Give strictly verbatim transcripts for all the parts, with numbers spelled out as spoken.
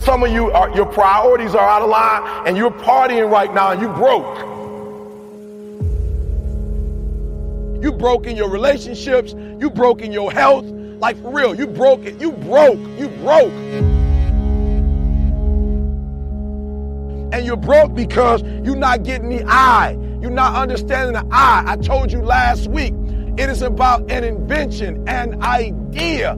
Some of you, are, your priorities are out of line and you're partying right now and you broke. You broke in your relationships. You broke in your health. Like for real, you broke it. You broke. You broke. And you're broke because you're not getting the I. You're not understanding the I. I told you last week, it is about an invention, an idea.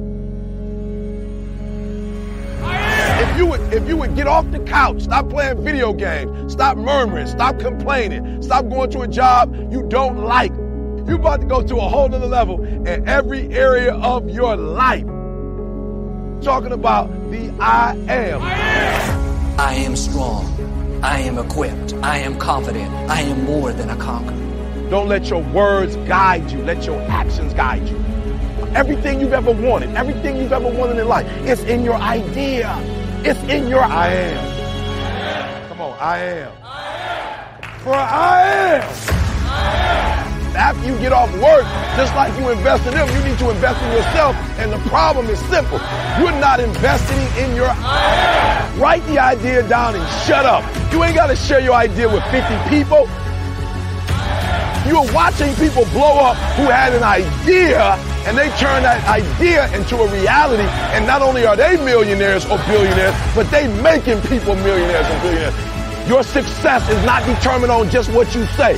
If you would, if you would get off the couch, stop playing video games, stop murmuring, stop complaining, stop going to a job you don't like. You're about to go to a whole nother level in every area of your life. Talking about the I am. I am. I am strong. I am equipped. I am confident. I am more than a conqueror. Don't let your words guide you. Let your actions guide you. Everything you've ever wanted, everything you've ever wanted in life, it's in your idea. It's in your I am. I am. Come on, I am. I am. For I am. I am. After you get off work, just like you invest in them, you need to invest in yourself. And the problem is simple. You're not investing in your I am. Write the idea down and shut up. You ain't got to share your idea with fifty people. You're watching people blow up who had an idea and they turn that idea into a reality. And not only are they millionaires or billionaires, but they making people millionaires and billionaires. Your success is not determined on just what you say.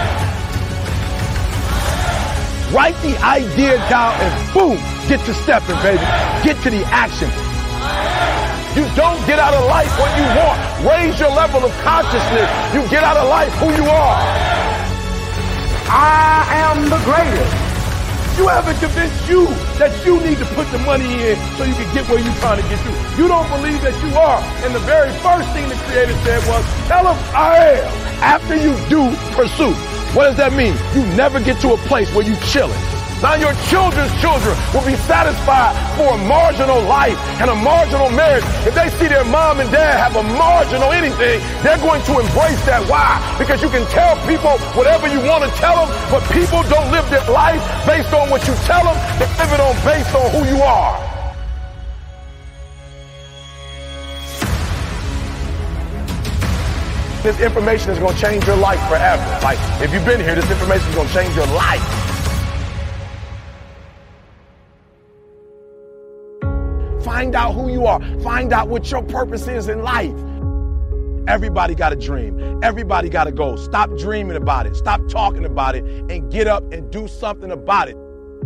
Write the idea down and boom, get to stepping, baby. Get to the action. You don't get out of life what you want. Raise your level of consciousness. You get out of life who you are. I am the greatest. You haven't convinced you that you need to put the money in so you can get where you're trying to get to. You don't believe that you are. And the very first thing the Creator said was, tell them I am. After you do pursue. What does that mean? You never get to a place where you chilling. Now your children's children will be satisfied for a marginal life and a marginal marriage. If they see their mom and dad have a marginal anything, they're going to embrace that. Why? Because you can tell people whatever you want to tell them, but people don't live their life based on what you tell them. They live it on based on who you are. This information is going to change your life forever. Like, if you've been here, this information is going to change your life. Find out who you are. Find out what your purpose is in life. Everybody got a dream. Everybody got a goal. Stop dreaming about it. Stop talking about it and get up and do something about it.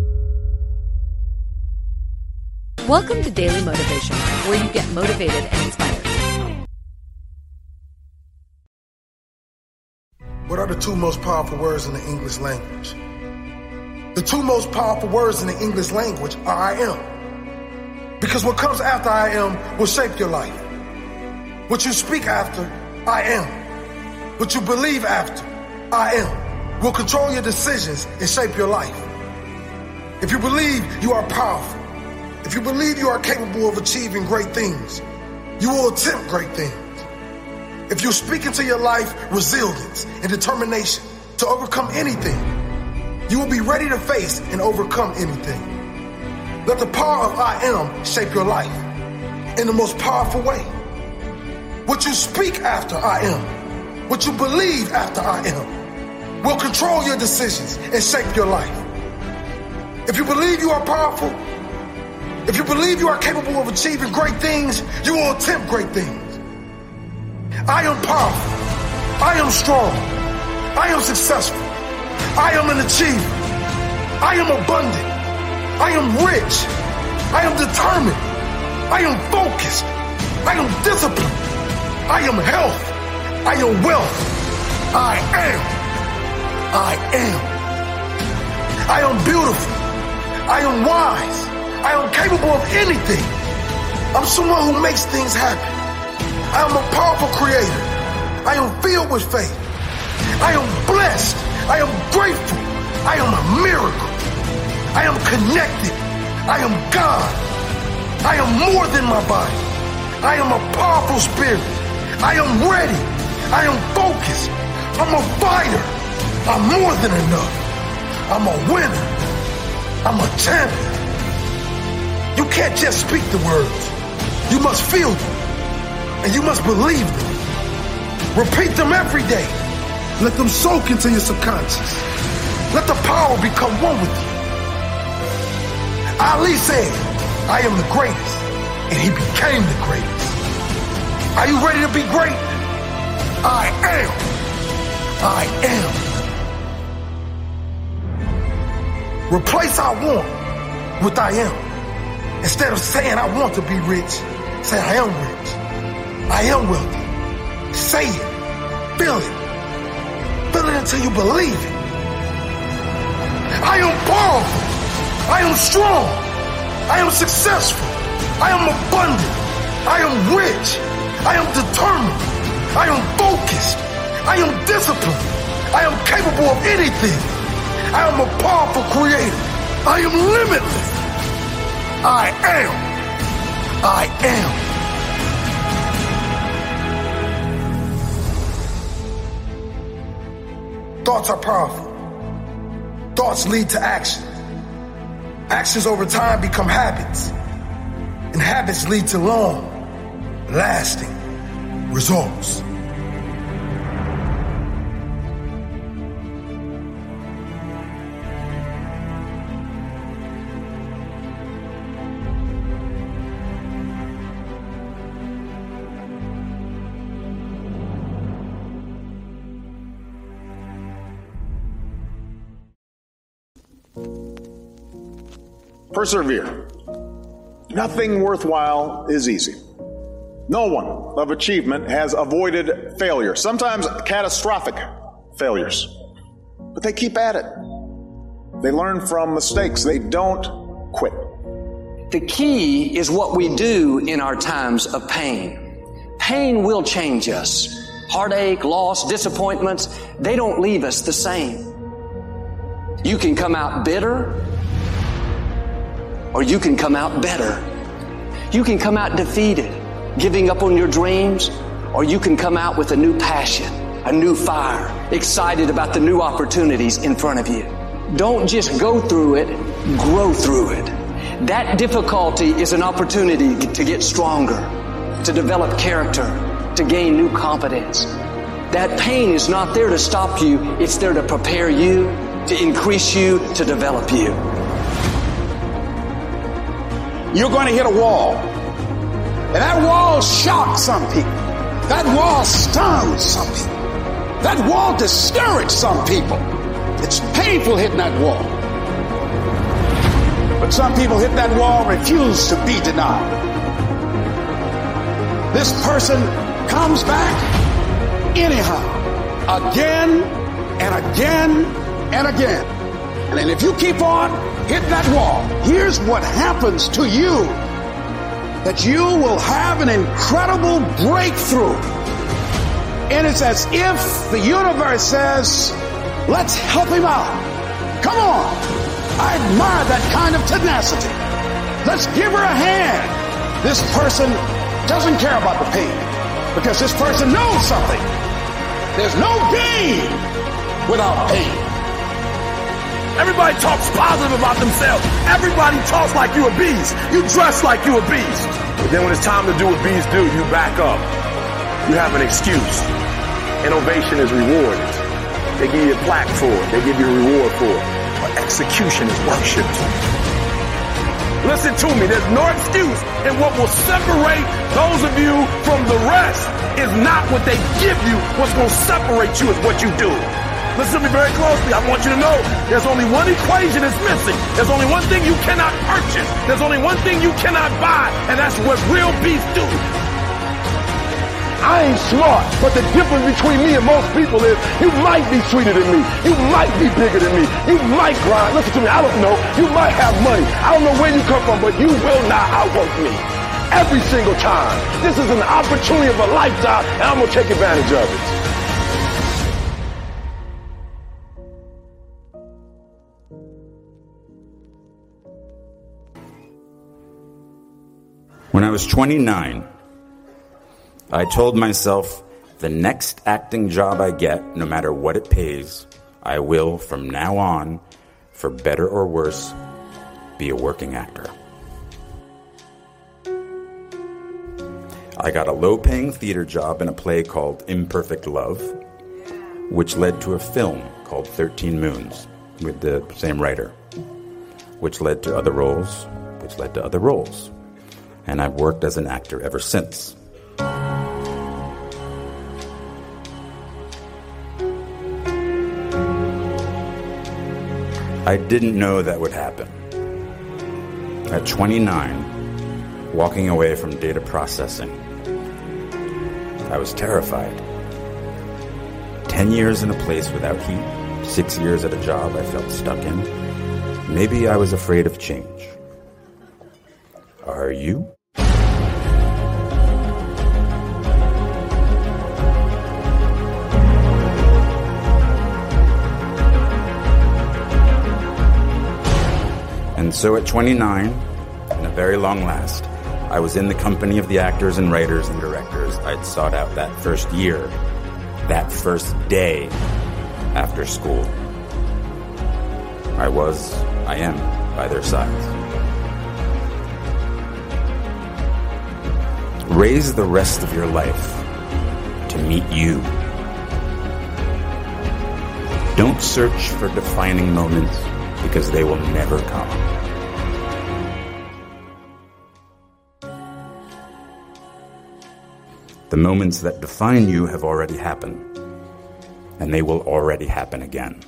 Welcome to Daily Motivation, where you get motivated and inspired. What are the two most powerful words in the English language? The two most powerful words in the English language are I am. Because what comes after I am will shape your life. What you speak after, I am. What you believe after, I am, will control your decisions and shape your life. If you believe you are powerful, if you believe you are capable of achieving great things, you will attempt great things. If you speak into your life resilience and determination to overcome anything, you will be ready to face and overcome anything. Let the power of I am shape your life in the most powerful way. What you speak after I am, what you believe after I am, will control your decisions and shape your life. If you believe you are powerful, if you believe you are capable of achieving great things, you will attempt great things. I am powerful. I am strong. I am successful. I am an achiever. I am abundant. I am rich. I am determined. I am focused. I am disciplined. I am health. I am wealth. I am. I am. I am beautiful. I am wise. I am capable of anything. I'm someone who makes things happen. I am a powerful creator. I am filled with faith. I am blessed. I am grateful. I am a miracle. I am connected. I am God. I am more than my body. I am a powerful spirit. I am ready. I am focused. I'm a fighter. I'm more than enough. I'm a winner. I'm a champion. You can't just speak the words. You must feel them. and you must believe them. Repeat them every day. Let them soak into your subconscious. Let the power become one with you. Ali said, I am the greatest, and he became the greatest. Are you ready to be great? I am. I am. Replace I want with I am. Instead of saying I want to be rich, say I am rich. I am wealthy. Say it. Feel it. Feel it until you believe it. I am powerful. I am strong. I am successful. I am abundant. I am rich. I am determined. I am focused. I am disciplined. I am capable of anything. I am a powerful creator. I am limitless. I am. I am. Thoughts are powerful. Thoughts lead to action. Actions over time become habits. And habits lead to long, lasting results. Persevere. Nothing worthwhile is easy. No one of achievement has avoided failure, sometimes catastrophic failures. But they keep at it. They learn from mistakes. They don't quit. The key is what we do in our times of pain. Pain will change us. Heartache, loss, disappointments, they don't leave us the same. You can come out bitter, or you can come out better. You can come out defeated, giving up on your dreams, or you can come out with a new passion, a new fire, excited about the new opportunities in front of you. Don't just go through it, grow through it. That difficulty is an opportunity to get stronger, to develop character, to gain new confidence. That pain is not there to stop you, it's there to prepare you, to increase you, to develop you. You're going to hit a wall. And that wall shocked some people. That wall stunned some people. That wall discouraged some people. It's painful hitting that wall. But some people hit that wall and refuse to be denied. This person comes back anyhow, again and again and again. And then if you keep on hitting that wall, here's what happens to you. That you will have an incredible breakthrough. And it's as if the universe says, let's help him out. Come on. I admire that kind of tenacity. Let's give her a hand. This person doesn't care about the pain because this person knows something. There's no gain without pain. Everybody talks positive about themselves. Everybody talks like you a beast. You dress like you a beast. But then when it's time to do what beasts do, you back up. You have an excuse. Innovation is rewarded. They give you a plaque for it. They give you a reward for it. But execution is worshipped. Listen to me. There's no excuse. And what will separate those of you from the rest is not what they give you. What's going to separate you is what you do. Listen to me very closely. I want you to know there's only one equation that's missing. There's only one thing you cannot purchase. There's only one thing you cannot buy, and that's what real beasts do. I ain't smart, but the difference between me and most people is you might be sweeter than me. You might be bigger than me. You might grind. Listen to me. I don't know. You might have money. I don't know where you come from, but you will not outwork me. Every single time. This is an opportunity of a lifetime, and I'm going to take advantage of it. When I was twenty-nine, I told myself the next acting job I get, no matter what it pays, I will, from now on, for better or worse, be a working actor. I got a low-paying theater job in a play called Imperfect Love, which led to a film called thirteen Moons with the same writer, which led to other roles, which led to other roles. And I've worked as an actor ever since. I didn't know that would happen. At twenty-nine, walking away from data processing, I was terrified. Ten years in a place without heat, six years at a job I felt stuck in. Maybe I was afraid of change. Are you? And so at twenty-nine, in a very long last, I was in the company of the actors and writers and directors I'd sought out that first year, that first day after school. I was, I am, by their sides. Raise the rest of your life to meet you. Don't search for defining moments because they will never come. The moments that define you have already happened, and they will already happen again.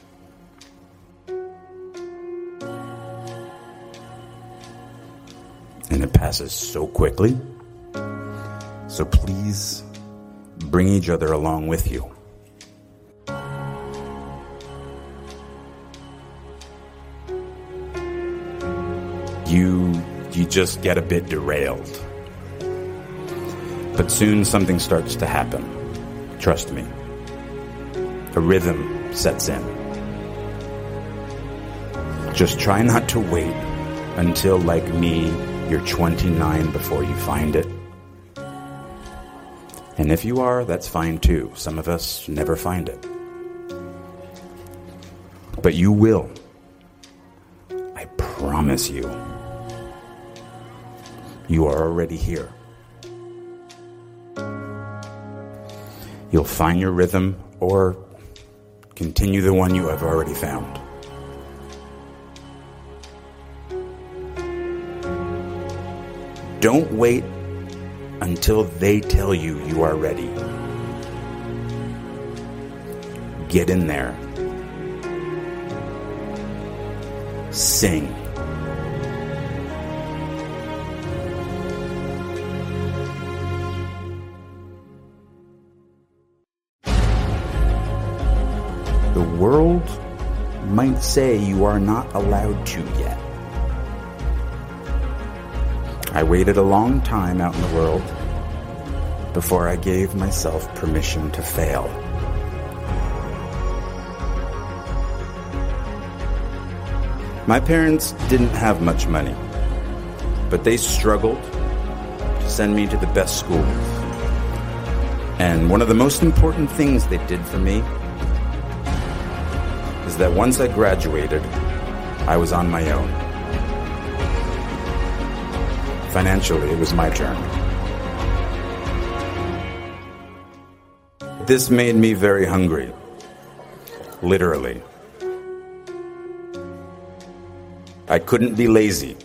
And it passes so quickly, so please bring each other along with you. You, you just get a bit derailed. But soon something starts to happen. Trust me. A rhythm sets in. Just try not to wait until, like me, you're twenty-nine before you find it. And if you are, that's fine too. Some of us never find it. But you will. I promise you. You are already here. You'll find your rhythm or continue the one you have already found. Don't wait until they tell you you are ready. Get in there. Sing. The world might say you are not allowed to yet. I waited a long time out in the world before I gave myself permission to fail. My parents didn't have much money, but they struggled to send me to the best schools. And one of the most important things they did for me is that once I graduated, I was on my own. Financially, it was my turn. This made me very hungry. Literally. I couldn't be lazy.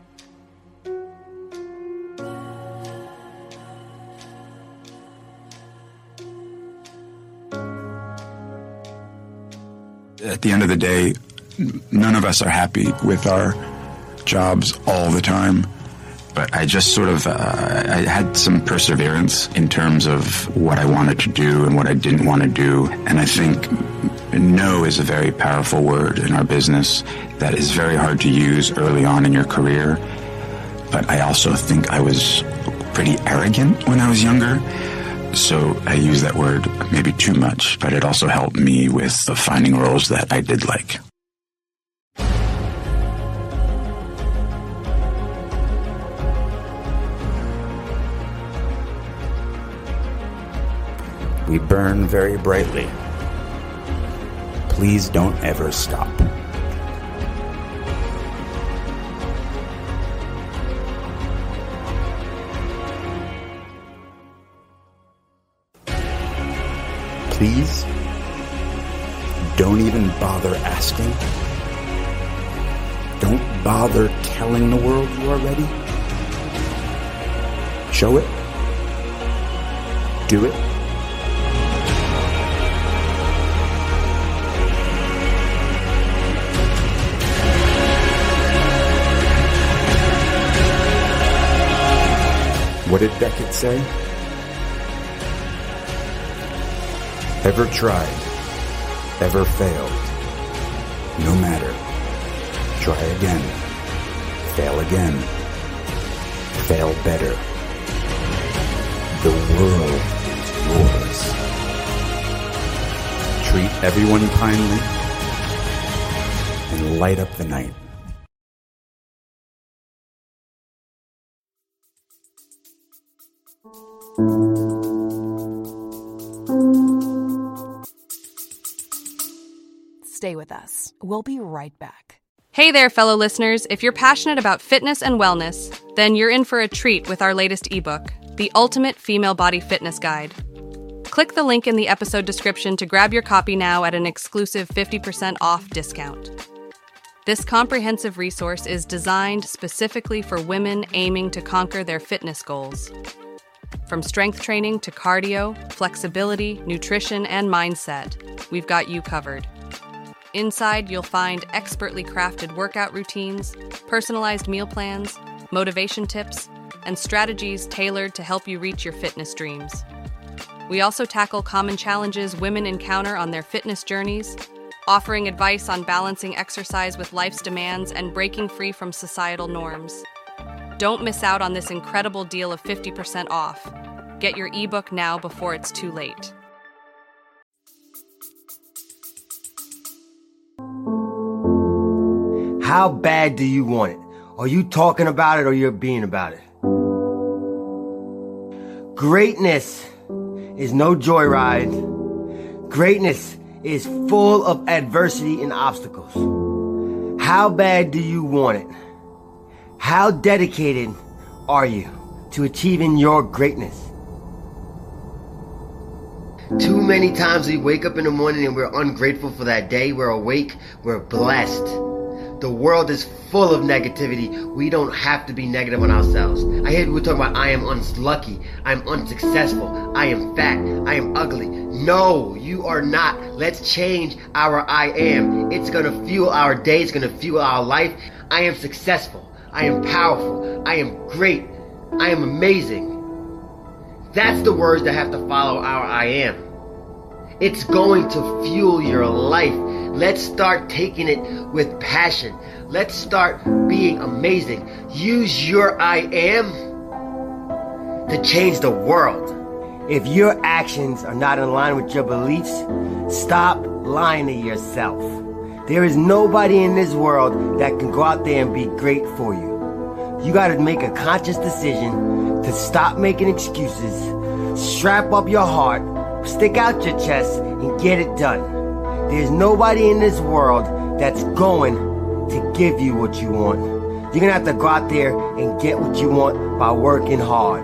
At the end of the day, none of us are happy with our jobs all the time. But I just sort of, uh, I had some perseverance in terms of what I wanted to do and what I didn't want to do. And I think no is a very powerful word in our business that is very hard to use early on in your career. But I also think I was pretty arrogant when I was younger. So I use that word maybe too much, but it also helped me with finding roles that I did like. We burn very brightly. Please don't ever stop. please, don't even bother asking. Don't bother telling the world you are ready. Show it. Do it. What did Beckett say? Ever tried, ever failed, no matter. Try again, fail again, fail better. The world is yours. Treat everyone kindly and light up the night. Stay with us. We'll be right back. Hey there, fellow listeners. If you're passionate about fitness and wellness, then you're in for a treat with our latest ebook, The Ultimate Female Body Fitness Guide. Click the link in the episode description to grab your copy now at an exclusive fifty percent off discount. This comprehensive resource is designed specifically for women aiming to conquer their fitness goals. From strength training to cardio, flexibility, nutrition, and mindset, we've got you covered. Inside, you'll find expertly crafted workout routines, personalized meal plans, motivation tips, and strategies tailored to help you reach your fitness dreams. We also tackle common challenges women encounter on their fitness journeys, offering advice on balancing exercise with life's demands and breaking free from societal norms. Don't miss out on this incredible deal of fifty percent off. Get your ebook now before it's too late. How bad do you want it? Are you talking about it or you're being about it? Greatness is no joyride. Greatness is full of adversity and obstacles. How bad do you want it? How dedicated are you to achieving your greatness? Too many times we wake up in the morning and we're ungrateful for that day. We're awake. We're blessed. The world is full of negativity. We don't have to be negative on ourselves. I hear people talking about, I am unlucky, I'm unsuccessful, I am fat, I am ugly. No, you are not. Let's change our I am. It's gonna fuel our day, it's gonna fuel our life. I am successful, I am powerful, I am great, I am amazing. That's the words that have to follow our I am. It's going to fuel your life. Let's start taking it with passion. Let's start being amazing. Use your I am to change the world. If your actions are not in line with your beliefs, stop lying to yourself. There is nobody in this world that can go out there and be great for you. You gotta make a conscious decision to stop making excuses, strap up your heart, stick out your chest, and get it done. There's nobody in this world that's going to give you what you want. You're gonna have to go out there and get what you want by working hard.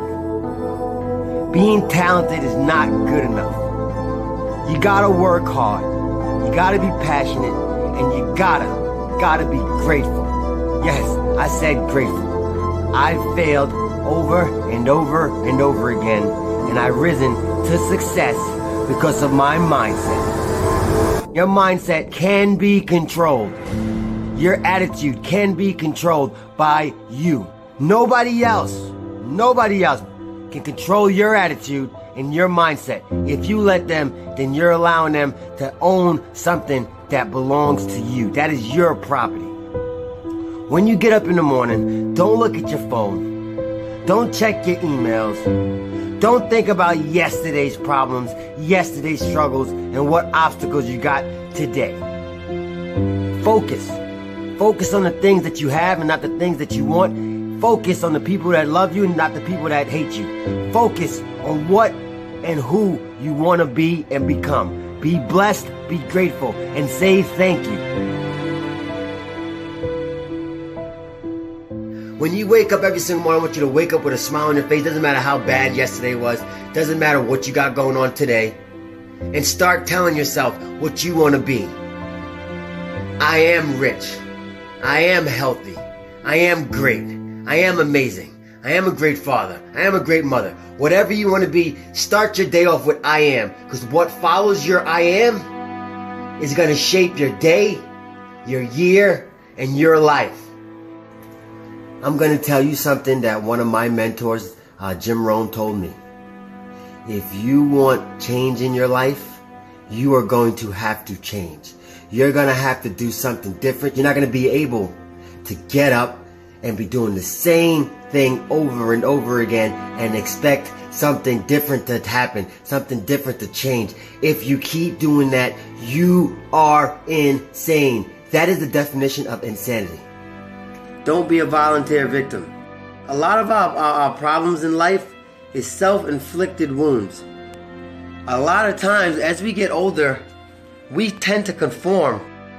Being talented is not good enough. You gotta work hard. You gotta be passionate, and you gotta, gotta be grateful. Yes, I said grateful. I've failed over and over and over again, and I've risen to success because of my mindset. Your mindset can be controlled. Your attitude can be controlled by you. Nobody else, nobody else can control your attitude and your mindset. If you let them, then you're allowing them to own something that belongs to you. That is your property. When you get up in the morning, don't look at your phone. Don't check your emails. Don't think about yesterday's problems, yesterday's struggles, and what obstacles you got today. Focus. Focus on the things that you have and not the things that you want. Focus on the people that love you and not the people that hate you. Focus on what and who you want to be and become. Be blessed, be grateful, and say thank you. When you wake up every single morning, I want you to wake up with a smile on your face. Doesn't matter how bad yesterday was. Doesn't matter what you got going on today. and start telling yourself what you want to be. I am rich. I am healthy. I am great. I am amazing. I am a great father. I am a great mother. Whatever you want to be, start your day off with I am. Because what follows your I am is going to shape your day, your year, and your life. I'm going to tell you something that one of my mentors, uh, Jim Rohn, told me. If you want change in your life, you are going to have to change. You're going to have to do something different. You're not going to be able to get up and be doing the same thing over and over again and expect something different to happen, something different to change. If you keep doing that, you are insane. That is the definition of insanity. Don't be a volunteer victim. A lot of our, our, our problems in life is self-inflicted wounds. A lot of times as we get older, we tend to conform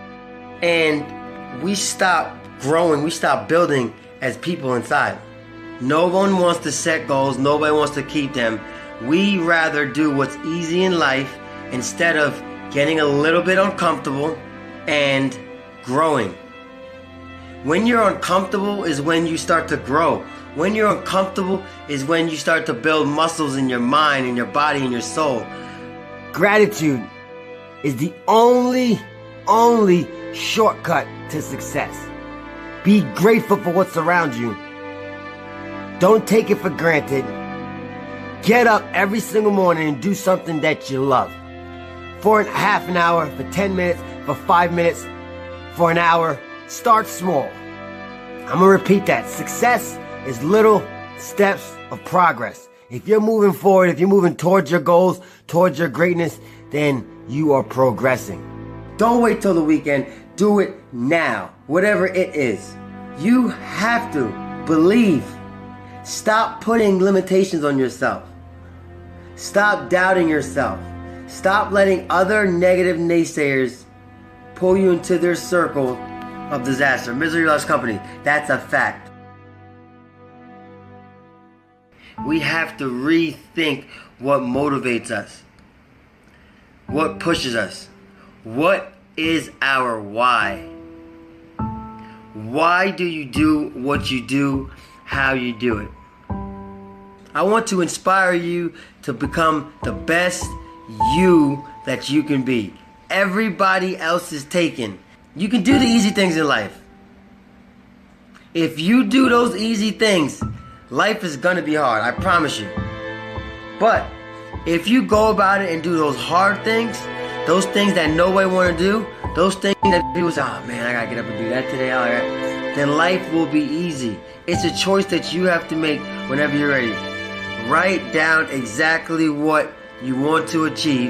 and we stop growing, we stop building as people inside. No one wants to set goals, nobody wants to keep them. We rather do what's easy in life instead of getting a little bit uncomfortable and growing. When you're uncomfortable is when you start to grow. When you're uncomfortable is when you start to build muscles in your mind, in your body, in your soul. Gratitude is the only, only shortcut to success. Be grateful for what's around you. Don't take it for granted. Get up every single morning and do something that you love. For a half an hour, for ten minutes, for five minutes, for an hour. Start small. I'm gonna repeat that. Success is little steps of progress. If you're moving forward, if you're moving towards your goals, towards your greatness, then you are progressing. Don't wait till the weekend. Do it now. Whatever it is. You have to believe. Stop putting limitations on yourself. Stop doubting yourself. Stop letting other negative naysayers pull you into their circle of disaster. Misery loves company. That's a fact. We have to rethink what motivates us. What pushes us. What is our why? Why do you do what you do, how you do it? I want to inspire you to become the best you that you can be. Everybody else is taken. You can do the easy things in life. If you do those easy things, life is gonna be hard, I promise you. But if you go about it and do those hard things, those things that nobody wanna do, those things that people say, oh man, I gotta get up and do that today, all right, then life will be easy. It's a choice that you have to make whenever you're ready. Write down exactly what you want to achieve,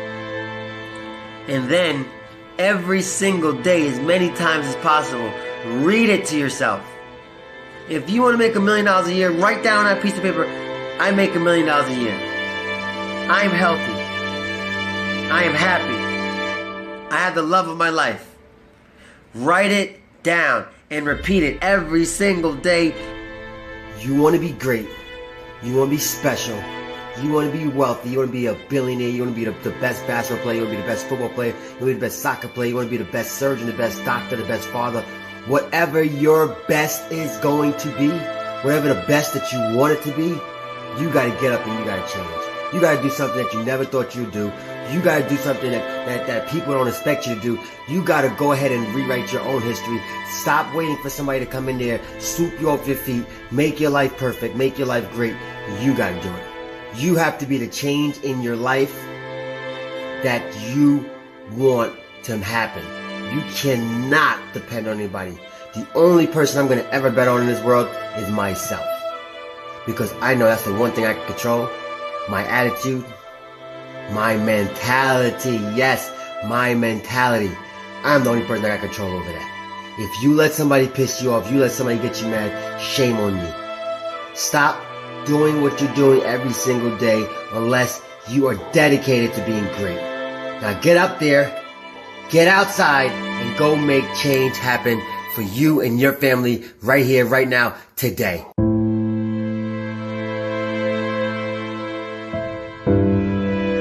and then every single day, as many times as possible, read it to yourself. If you want to make a million dollars a year, write down on that piece of paper, I make a million dollars a year. I am healthy. I am happy. I have the love of my life. Write it down and repeat it every single day. You want to be great. You want to be special. You want to be wealthy. You want to be a billionaire. You want to be the, the best basketball player. You want to be the best football player. You want to be the best soccer player. You want to be the best surgeon, the best doctor, the best father. Whatever your best is going to be, whatever the best that you want it to be, you got to get up and you got to change. You got to do something that you never thought you'd do. You got to do something that, that, that people don't expect you to do. You got to go ahead and rewrite your own history. Stop waiting for somebody to come in there, swoop you off your feet, make your life perfect, make your life great. You got to do it. You have to be the change in your life that you want to happen. You cannot depend on anybody. The only person I'm going to ever bet on in this world is myself. Because I know that's the one thing I can control. My attitude, my mentality. Yes, my mentality. I'm the only person that got control over that. If you let somebody piss you off, you let somebody get you mad, shame on you. Stop doing what you're doing every single day unless you are dedicated to being great. Now get up there, get outside, and go make change happen for you and your family right here, right now, today. My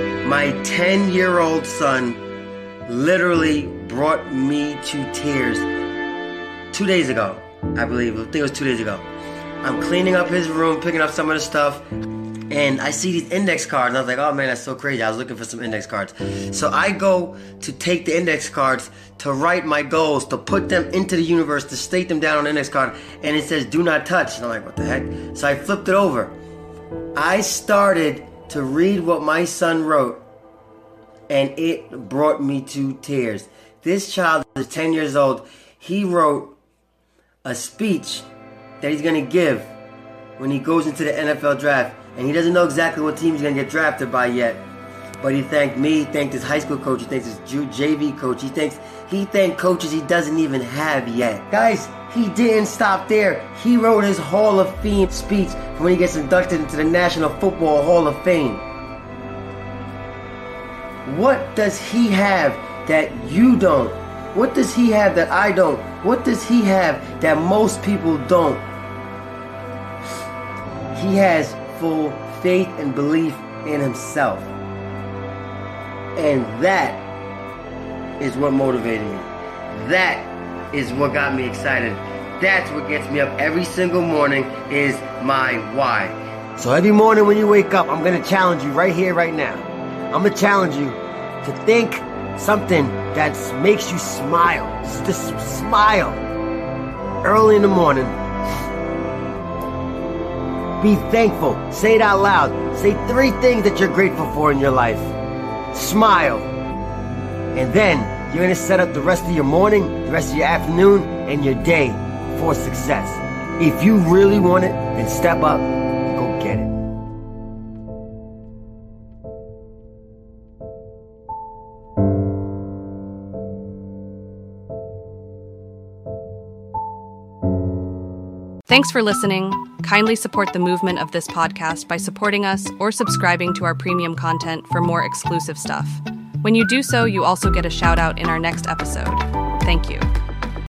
My ten-year-old son literally brought me to tears two days ago, I believe. I think it was two days ago. I'm cleaning up his room, picking up some of the stuff, and I see these index cards, and I was like, oh man, that's so crazy. I was looking for some index cards. So I go to take the index cards to write my goals, to put them into the universe, to state them down on the index card, and it says, do not touch. And I'm like, what the heck? So I flipped it over. I started to read what my son wrote, and it brought me to tears. This child is ten years old. He wrote a speech that he's going to give when he goes into the N F L draft. And he doesn't know exactly what team he's going to get drafted by yet. But he thanked me, he thanked his high school coach, he thanked his J V coach, he thanks he thanked coaches he doesn't even have yet. Guys, he didn't stop there. He wrote his Hall of Fame speech for when he gets inducted into the National Football Hall of Fame. What does he have that you don't? What does he have that I don't? What does he have that most people don't? He has full faith and belief in himself. And that is what motivated me. That is what got me excited. That's what gets me up every single morning is my why. So every morning when you wake up, I'm going to challenge you right here, right now. I'm going to challenge you to think something that makes you smile. Just smile. Early in the morning. Be thankful. Say it out loud. Say three things that you're grateful for in your life. Smile. And then you're going to set up the rest of your morning, the rest of your afternoon, and your day for success. If you really want it, then step up and go get it. Thanks for listening. Kindly support the movement of this podcast by supporting us or subscribing to our premium content for more exclusive stuff. When you do so, you also get a shout out in our next episode. Thank you.